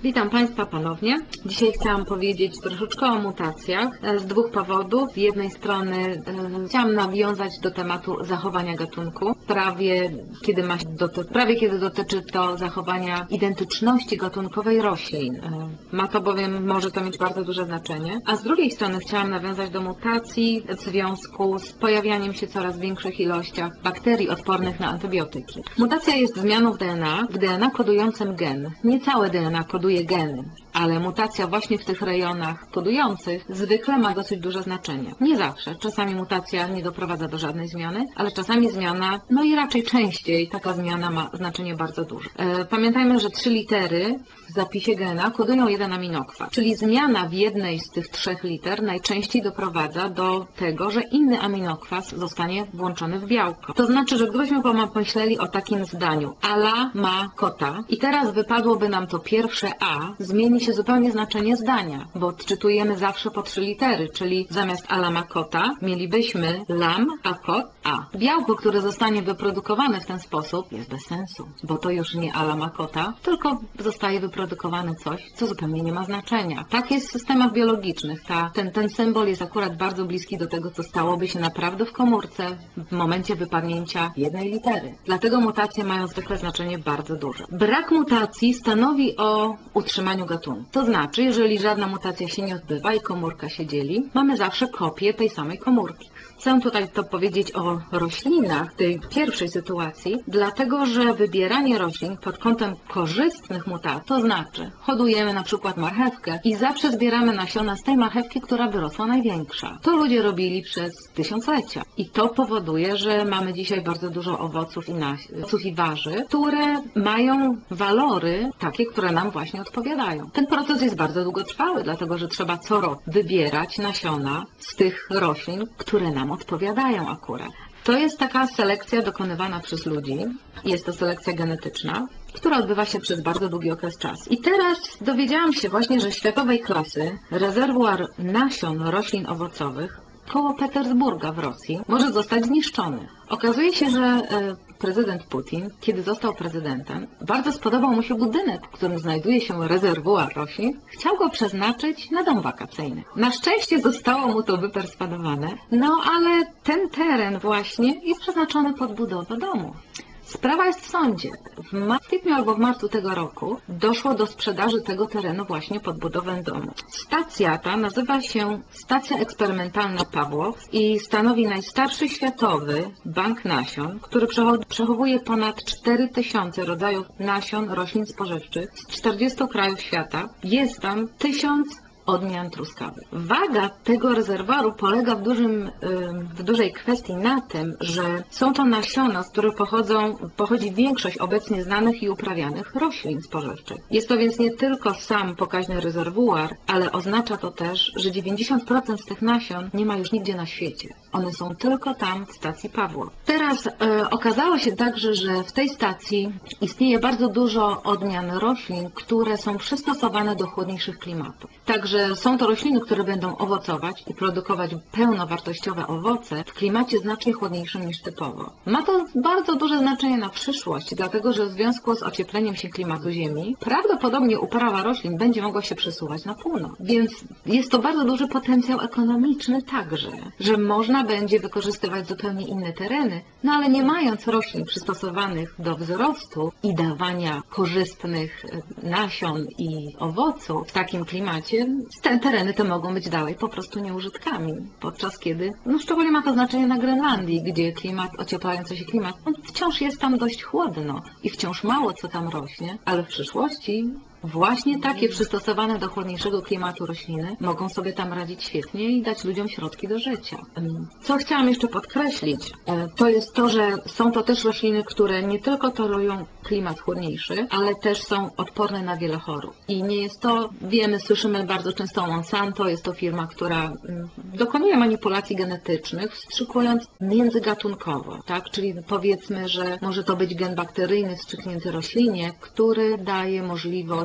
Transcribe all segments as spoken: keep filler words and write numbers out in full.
Witam Państwa ponownie. Dzisiaj chciałam powiedzieć troszeczkę o mutacjach z dwóch powodów. Z jednej strony e, chciałam nawiązać do tematu zachowania gatunku, prawie kiedy, ma, doty, prawie kiedy dotyczy to zachowania identyczności gatunkowej roślin. E, ma to bowiem, może to mieć bardzo duże znaczenie. A z drugiej strony chciałam nawiązać do mutacji w związku z pojawianiem się coraz większych ilościach bakterii odpornych na antybiotyki. Mutacja jest zmianą w D N A, w D N A kodującym gen. Nie całe D N A koduje geny, ale mutacja właśnie w tych rejonach kodujących zwykle ma dosyć duże znaczenie. Nie zawsze. Czasami mutacja nie doprowadza do żadnej zmiany, ale czasami zmiana, no i raczej częściej taka zmiana ma znaczenie bardzo duże. E, pamiętajmy, że trzy litery w zapisie G N A kodują jeden aminokwas, czyli zmiana w jednej z tych trzech liter najczęściej doprowadza do tego, że inny aminokwas zostanie włączony w białko. To znaczy, że gdybyśmy pomyśleli o takim zdaniu: Ala ma kota i teraz wypadłoby nam to pierwsze A, zmieni się zupełnie znaczenie zdania, bo odczytujemy zawsze po trzy litery, czyli zamiast Ala ma kota mielibyśmy lam, a kot A. Białko, które zostanie wyprodukowane w ten sposób, jest bez sensu, bo to już nie Ala ma kota, tylko zostaje wyprodukowane coś, co zupełnie nie ma znaczenia. Tak jest w systemach biologicznych. Ta, ten, ten symbol jest akurat bardzo bliski do tego, co stałoby się naprawdę w komórce w momencie wypadnięcia jednej litery. Dlatego mutacje mają zwykle znaczenie bardzo duże. Brak mutacji stanowi o utrzymaniu gatunku. To znaczy, jeżeli żadna mutacja się nie odbywa i komórka się dzieli, mamy zawsze kopię tej samej komórki. Chcę tutaj to powiedzieć o roślinach, tej pierwszej sytuacji, dlatego że wybieranie roślin pod kątem korzystnych mutacji, to znaczy hodujemy na przykład marchewkę i zawsze zbieramy nasiona z tej marchewki, która wyrosła największa. To ludzie robili przez tysiąclecia i to powoduje, że mamy dzisiaj bardzo dużo owoców i, owoców i warzyw, które mają walory takie, które nam właśnie odpowiadają. Ten proces jest bardzo długotrwały, dlatego że trzeba co roku wybierać nasiona z tych roślin, które nam odpowiadają akurat. To jest taka selekcja dokonywana przez ludzi. Jest to selekcja genetyczna, która odbywa się przez bardzo długi okres czasu. I teraz dowiedziałam się właśnie, że światowej klasy rezerwuar nasion roślin owocowych koło Petersburga w Rosji może zostać zniszczony. Okazuje się, że prezydent Putin, kiedy został prezydentem, bardzo spodobał mu się budynek, w którym znajduje się rezerwuar roślin. Chciał go przeznaczyć na dom wakacyjny. Na szczęście zostało mu to wyperswadowane, no ale ten teren właśnie jest przeznaczony pod budowę domu. Sprawa jest w sądzie. W kwietniu albo w marcu tego roku doszło do sprzedaży tego terenu właśnie pod budowę domu. Stacja ta nazywa się Stacja Eksperymentalna Pawłow i stanowi najstarszy światowy bank nasion, który przechowuje ponad cztery tysiące rodzajów nasion roślin spożywczych z czterdziestu krajów świata. Jest tam tysiąc odmian truskawek. Waga tego rezerwuaru polega w, dużym, w dużej kwestii na tym, że są to nasiona, z których pochodzą, pochodzi większość obecnie znanych i uprawianych roślin spożywczych. Jest to więc nie tylko sam pokaźny rezerwuar, ale oznacza to też, że dziewięćdziesiąt procent z tych nasion nie ma już nigdzie na świecie. One są tylko tam w stacji Pawłow. Teraz e, okazało się także, że w tej stacji istnieje bardzo dużo odmian roślin, które są przystosowane do chłodniejszych klimatów. Także są to rośliny, które będą owocować i produkować pełnowartościowe owoce w klimacie znacznie chłodniejszym niż typowo. Ma to bardzo duże znaczenie na przyszłość, dlatego że w związku z ociepleniem się klimatu Ziemi prawdopodobnie uprawa roślin będzie mogła się przesuwać na północ. Więc jest to bardzo duży potencjał ekonomiczny także, że można będzie wykorzystywać zupełnie inne tereny, no ale nie mając roślin przystosowanych do wzrostu i dawania korzystnych nasion i owoców w takim klimacie, te tereny te mogą być dalej po prostu nieużytkami, podczas kiedy, no szczególnie ma to znaczenie na Grenlandii, gdzie klimat, ocieplający się klimat, no wciąż jest tam dość chłodno i wciąż mało co tam rośnie, ale w przyszłości właśnie takie przystosowane do chłodniejszego klimatu rośliny mogą sobie tam radzić świetnie i dać ludziom środki do życia. Co chciałam jeszcze podkreślić, to jest to, że są to też rośliny, które nie tylko tolerują klimat chłodniejszy, ale też są odporne na wiele chorób. I nie jest to, wiemy, słyszymy bardzo często o Monsanto, jest to firma, która dokonuje manipulacji genetycznych, wstrzykując międzygatunkowo, tak? Czyli powiedzmy, że może to być gen bakteryjny wstrzyknięty roślinie, który daje możliwość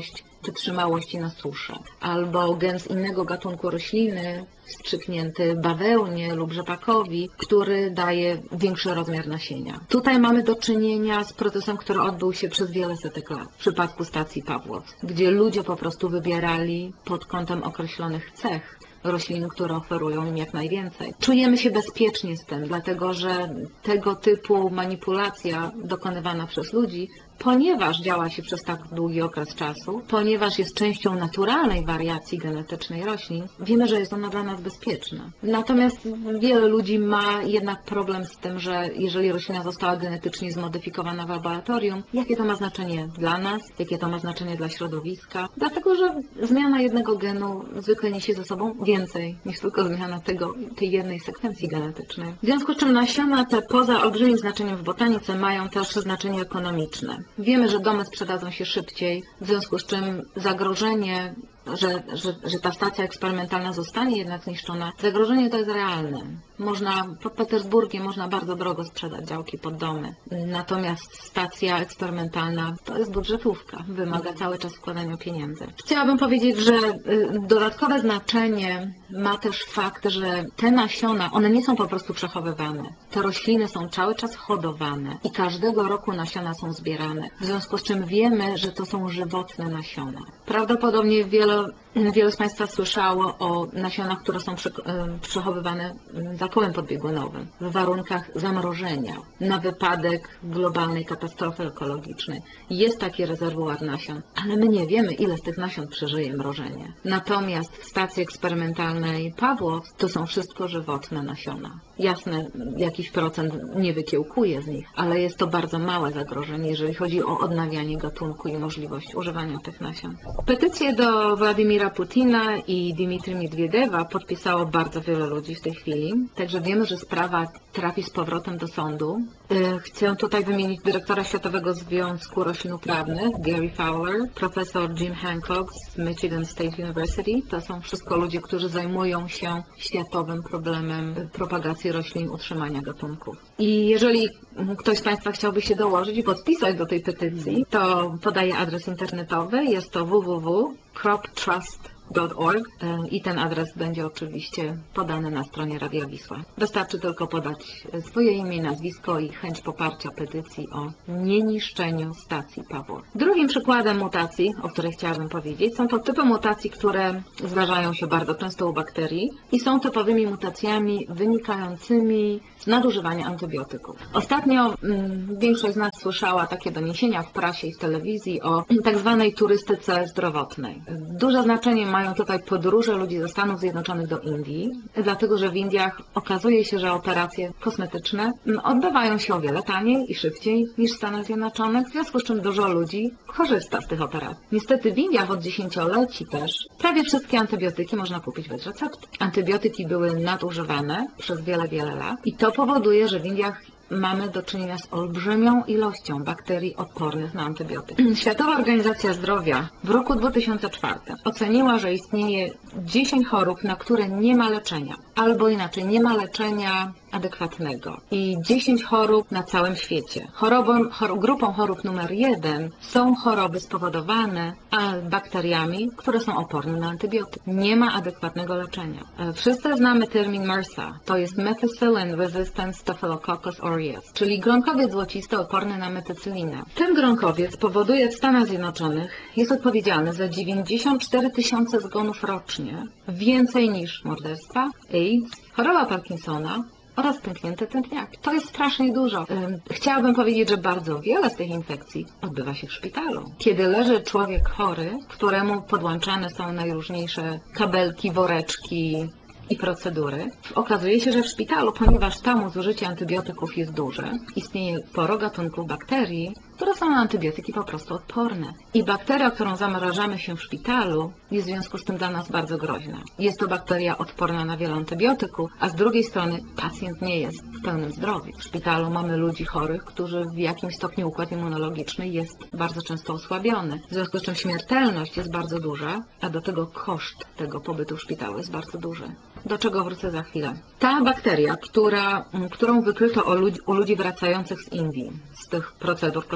możliwość wytrzymałości na suszę, albo gen z innego gatunku rośliny wstrzyknięty bawełnie lub rzepakowi, który daje większy rozmiar nasienia. Tutaj mamy do czynienia z procesem, który odbył się przez wiele setek lat w przypadku stacji Pawłow, gdzie ludzie po prostu wybierali pod kątem określonych cech roślin, które oferują im jak najwięcej. Czujemy się bezpiecznie z tym, dlatego że tego typu manipulacja dokonywana przez ludzi, ponieważ działa się przez tak długi okres czasu, ponieważ jest częścią naturalnej wariacji genetycznej roślin, wiemy, że jest ona dla nas bezpieczna. Natomiast wiele ludzi ma jednak problem z tym, że jeżeli roślina została genetycznie zmodyfikowana w laboratorium, jakie to ma znaczenie dla nas, jakie to ma znaczenie dla środowiska, dlatego że zmiana jednego genu zwykle niesie ze sobą więcej niż tylko zmiana tego, tej jednej sekwencji genetycznej. W związku z czym nasiona te poza olbrzymim znaczeniem w botanice mają też znaczenie ekonomiczne. Wiemy, że domy sprzedadzą się szybciej, w związku z czym zagrożenie, że, że, że ta stacja eksperymentalna zostanie jednak zniszczona, zagrożenie to jest realne. Można, pod Petersburgiem można bardzo drogo sprzedać działki pod domy. Natomiast stacja eksperymentalna to jest budżetówka, wymaga cały czas wkładania pieniędzy. Chciałabym powiedzieć, że dodatkowe znaczenie ma też fakt, że te nasiona, one nie są po prostu przechowywane. Te rośliny są cały czas hodowane i każdego roku nasiona są zbierane. W związku z czym wiemy, że to są żywotne nasiona. Prawdopodobnie wiele, wiele z Państwa słyszało o nasionach, które są przechowywane za kołem podbiegunowym, w warunkach zamrożenia, na wypadek globalnej katastrofy ekologicznej. Jest taki rezerwuar nasion, ale my nie wiemy, ile z tych nasion przeżyje mrożenie. Natomiast w stacji eksperymentalnej Pawłow to są wszystko żywotne nasiona. Jasne, jakiś procent nie wykiełkuje z nich, ale jest to bardzo małe zagrożenie, jeżeli chodzi o odnawianie gatunku i możliwość używania tych nasion. Petycję do Władimira Putina i Dmitry Miedwiediewa podpisało bardzo wiele ludzi w tej chwili. Także wiemy, że sprawa trafi z powrotem do sądu. Chcę tutaj wymienić dyrektora Światowego Związku Roślinoprawnych, Gary Fowler, profesor Jim Hancock z Michigan State University. To są wszystko ludzie, którzy zajmują się światowym problemem propagacji roślin, utrzymania gatunków. I jeżeli ktoś z Państwa chciałby się dołożyć i podpisać do tej petycji, to podaję adres internetowy. Jest to w w w kropka crop trust kropka org i ten adres będzie oczywiście podany na stronie Radia Wisła. Wystarczy tylko podać swoje imię, nazwisko i chęć poparcia petycji o nieniszczeniu stacji Pawłow. Drugim przykładem mutacji, o której chciałabym powiedzieć, są to typy mutacji, które zdarzają się bardzo często u bakterii i są typowymi mutacjami wynikającymi z nadużywania antybiotyków. Ostatnio mm, większość z nas słyszała takie doniesienia w prasie i w telewizji o tak zwanej turystyce zdrowotnej. Duże znaczenie mają tutaj podróże ludzi ze Stanów Zjednoczonych do Indii, dlatego że w Indiach okazuje się, że operacje kosmetyczne odbywają się o wiele taniej i szybciej niż w Stanach Zjednoczonych, w związku z czym dużo ludzi korzysta z tych operacji. Niestety w Indiach od dziesięcioleci też prawie wszystkie antybiotyki można kupić bez recepty. Antybiotyki były nadużywane przez wiele, wiele lat i to powoduje, że w Indiach mamy do czynienia z olbrzymią ilością bakterii odpornych na antybiotyki. Światowa Organizacja Zdrowia w roku dwa tysiące czwartym oceniła, że istnieje dziesięć chorób, na które nie ma leczenia, albo inaczej, nie ma leczenia adekwatnego i dziesięć chorób na całym świecie. Chorobą, chor, grupą chorób numer jeden są choroby spowodowane bakteriami, które są oporne na antybiotyk. Nie ma adekwatnego leczenia. Wszyscy znamy termin MRSA, to jest Methicillin Resistant Staphylococcus aureus, czyli gronkowiec złocisty oporny na metycylinę. Ten gronkowiec powoduje w Stanach Zjednoczonych, jest odpowiedzialny za dziewięćdziesiąt cztery tysiące zgonów rocznie, więcej niż morderstwa, AIDS, choroba Parkinsona oraz pęknięte tętniaki. To jest strasznie dużo. Chciałabym powiedzieć, że bardzo wiele z tych infekcji odbywa się w szpitalu. Kiedy leży człowiek chory, któremu podłączane są najróżniejsze kabelki, woreczki i procedury, okazuje się, że w szpitalu, ponieważ tam zużycie antybiotyków jest duże, istnieje sporo gatunków bakterii, które są na antybiotyki po prostu odporne. I bakteria, którą zamrażamy się w szpitalu, jest w związku z tym dla nas bardzo groźna. Jest to bakteria odporna na wiele antybiotyków, a z drugiej strony pacjent nie jest w pełnym zdrowiu. W szpitalu mamy ludzi chorych, którzy w jakimś stopniu układ immunologiczny jest bardzo często osłabiony. W związku z czym śmiertelność jest bardzo duża, a do tego koszt tego pobytu w szpitalu jest bardzo duży. Do czego wrócę za chwilę. Ta bakteria, która, którą wykryto u ludzi, u ludzi wracających z Indii, z tych procedur kosmetycznych,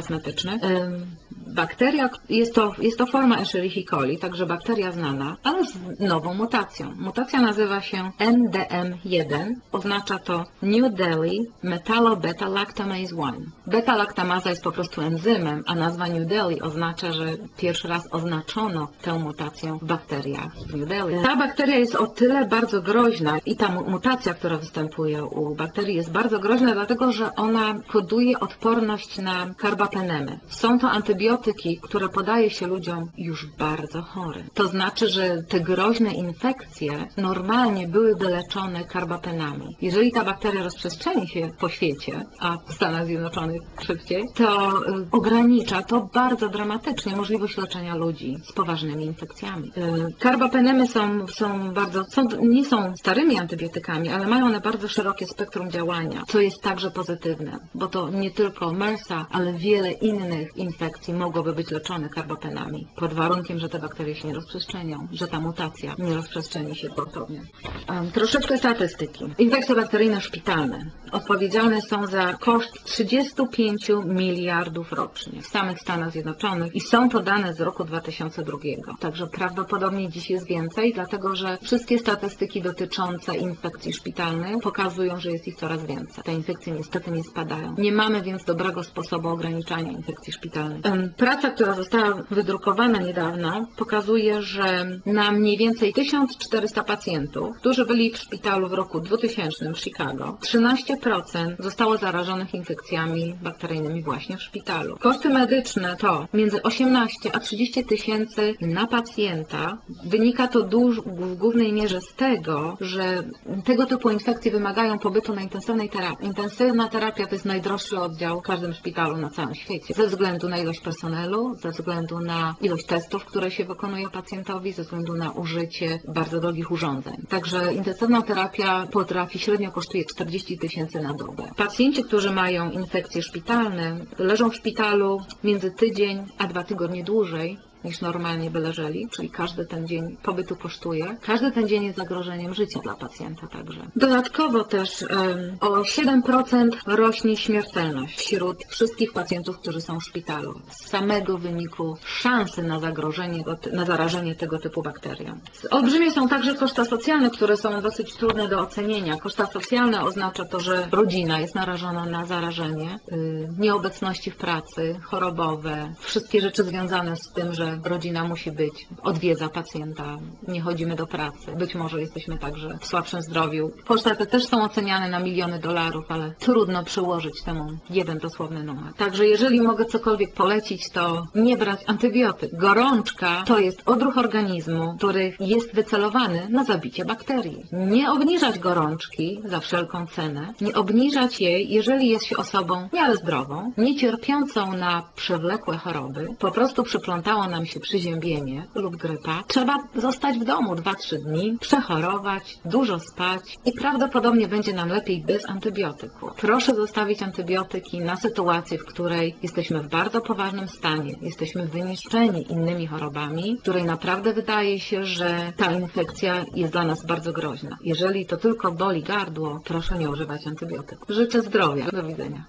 kosmetycznych. Bakteria, jest to, jest to forma Escherichia coli, także bakteria znana, ale z nową mutacją. Mutacja nazywa się N D M jeden, oznacza to New Delhi Metallo-Beta-Lactamase jeden. Beta-laktamaza jest po prostu enzymem, a nazwa New Delhi oznacza, że pierwszy raz oznaczono tę mutację w bakteriach w New Delhi. Ta bakteria jest o tyle bardzo groźna i ta mutacja, która występuje u bakterii jest bardzo groźna, dlatego że ona koduje odporność na karbapenemy. Są to antybiotyki, które podaje się ludziom już bardzo chorym. To znaczy, że te groźne infekcje normalnie byłyby leczone karbapenami. Jeżeli ta bakteria rozprzestrzeni się po świecie, a w Stanach Zjednoczonych szybciej, to y, ogranicza to bardzo dramatycznie możliwość leczenia ludzi z poważnymi infekcjami. Y, karbapenemy są, są bardzo, są, nie są starymi antybiotykami, ale mają one bardzo szerokie spektrum działania, co jest także pozytywne, bo to nie tylko MERS-a, ale wiele innych infekcji mogłoby być leczone karbapenami, pod warunkiem, że te bakterie się nie rozprzestrzenią, że ta mutacja nie rozprzestrzeni się gwałtownie. Um, troszeczkę statystyki. Infekcje bakteryjne szpitalne odpowiedzialne są za koszt trzydziestu pięciu miliardów rocznie w samych Stanach Zjednoczonych i są to dane z roku dwa tysiące drugiego. Także prawdopodobnie dziś jest więcej, dlatego że wszystkie statystyki dotyczące infekcji szpitalnych pokazują, że jest ich coraz więcej. Te infekcje niestety nie spadają. Nie mamy więc dobrego sposobu ograniczania infekcji szpitalnych. Praca, która została wydrukowana niedawno, pokazuje, że na mniej więcej tysiąc czterysta pacjentów, którzy byli w szpitalu w roku dwutysięcznym w Chicago, trzynaście procent zostało zarażonych infekcjami bakteryjnymi właśnie w szpitalu. Koszty medyczne to między osiemnaście a trzydzieści tysięcy na pacjenta. Wynika to duż, w głównej mierze z tego, że tego typu infekcje wymagają pobytu na intensywnej terapii. Intensywna terapia to jest najdroższy oddział w każdym szpitalu na całym świecie. Ze względu na ilość personelu, ze względu na ilość testów, które się wykonuje pacjentowi, ze względu na użycie bardzo drogich urządzeń. Także intensywna terapia potrafi średnio kosztuje czterdzieści tysięcy na dobę. Pacjenci, którzy mają infekcje szpitalne, leżą w szpitalu między tydzień a dwa tygodnie dłużej niż normalnie by leżeli, czyli każdy ten dzień pobytu kosztuje. Każdy ten dzień jest zagrożeniem życia dla pacjenta także. Dodatkowo też um, o siedem procent rośnie śmiertelność wśród wszystkich pacjentów, którzy są w szpitalu. Z samego wyniku szansy na zagrożenie, na zarażenie tego typu bakterią. Olbrzymie są także koszta socjalne, które są dosyć trudne do ocenienia. Koszta socjalne oznacza to, że rodzina jest narażona na zarażenie, yy, nieobecności w pracy, chorobowe, wszystkie rzeczy związane z tym, że rodzina musi być, odwiedza pacjenta, nie chodzimy do pracy, być może jesteśmy także w słabszym zdrowiu. Koszty te też są oceniane na miliony dolarów, ale trudno przyłożyć temu jeden dosłowny numer. Także jeżeli mogę cokolwiek polecić, to nie brać antybiotyk. Gorączka to jest odruch organizmu, który jest wycelowany na zabicie bakterii. Nie obniżać gorączki za wszelką cenę, nie obniżać jej, jeżeli jest się osobą w miarę zdrową, nie cierpiącą na przewlekłe choroby, po prostu przyplątało nam się przyziębienie lub grypa, trzeba zostać w domu dwa trzy dni, przechorować, dużo spać i prawdopodobnie będzie nam lepiej bez antybiotyku. Proszę zostawić antybiotyki na sytuację, w której jesteśmy w bardzo poważnym stanie, jesteśmy wyniszczeni innymi chorobami, w której naprawdę wydaje się, że ta infekcja jest dla nas bardzo groźna. Jeżeli to tylko boli gardło, proszę nie używać antybiotyków. Życzę zdrowia. Do widzenia.